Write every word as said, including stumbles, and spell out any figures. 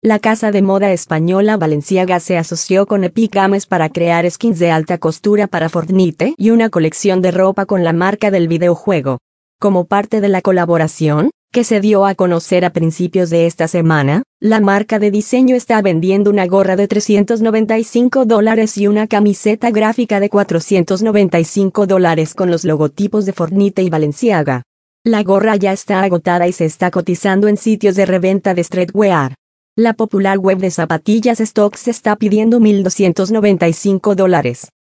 La casa de moda española Balenciaga se asoció con Epic Games para crear skins de alta costura para Fortnite y una colección de ropa con la marca del videojuego. Como parte de la colaboración, que se dio a conocer a principios de esta semana, la marca de diseño está vendiendo una gorra de trescientos noventa y cinco dólares y una camiseta gráfica de cuatrocientos noventa y cinco dólares con los logotipos de Fortnite y Balenciaga. La gorra ya está agotada y se está cotizando en sitios de reventa de streetwear. La popular web de zapatillas Stocks está pidiendo mil doscientos noventa y cinco dólares.